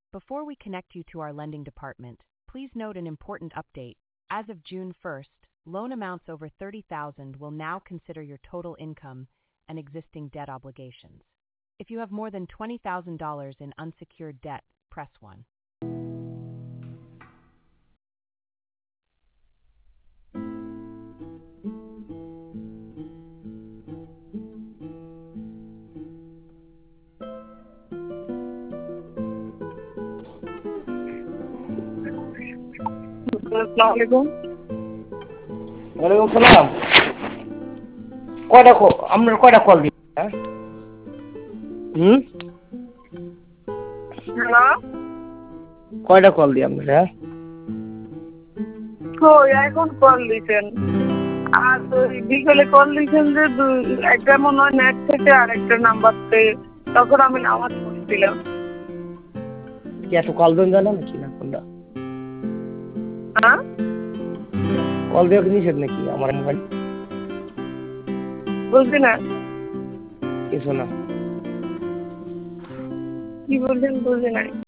Before we connect you to our lending department, please note an important update. As of June 1st, loan amounts over $30,000 will now consider your total income and existing debt obligations. If you have more than $20,000 in unsecured debt, press 1. আসসালামু ওয়ালাইকুম সালাম। আপনার কয়টা call দিই? হ্যাঁ hello, কয়টা call দিই আপনার? হ্যাঁ কই এখন কল দিছেন? আর ওই বিকেলে কল দিছেন যে একটা মনে হয় নেট থেকে আরেকটা নাম্বার থেকে, তখন আমি নামাজ পড়ছিলাম। কি এত কল দেন জানেন নাকি না কোনটা? হ্যাঁ, কল দেওয়া কি নিষেধ নাকি আমার মোবাইল? বুঝলি না কিছু না। কি বলছেন, বুঝি নাই।